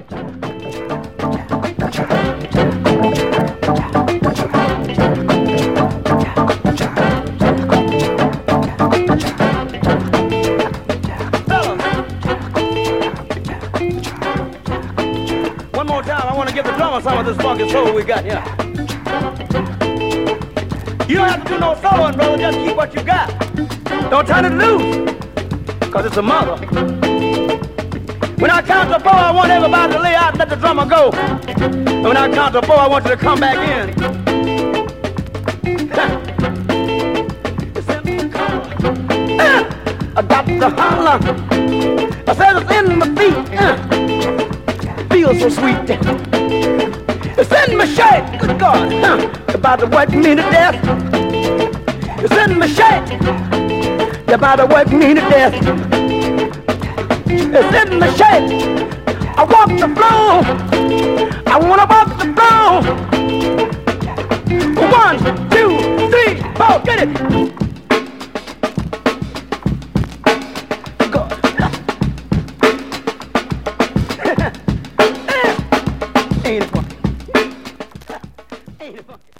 One more time, I want to give the drummer some of this funky soul we got here. You don't have to do no soloing, brother. Just keep what you got. Don't turn it loose, because it's a mother. When I count to four, I want everybody to lay out and let the drummer go. And when I count to four, I want you to come back in. I got to holler. I said it's in my feet. Feels so sweet. It's in my shape. Good God. You're about to work me to death. It's in my shape. You're about to work me to death. It's in my shape. I walk the floor. I wanna walk the floor. 1, 2, 3, 4, get it. God. Ain't it funky? Ain't it funky?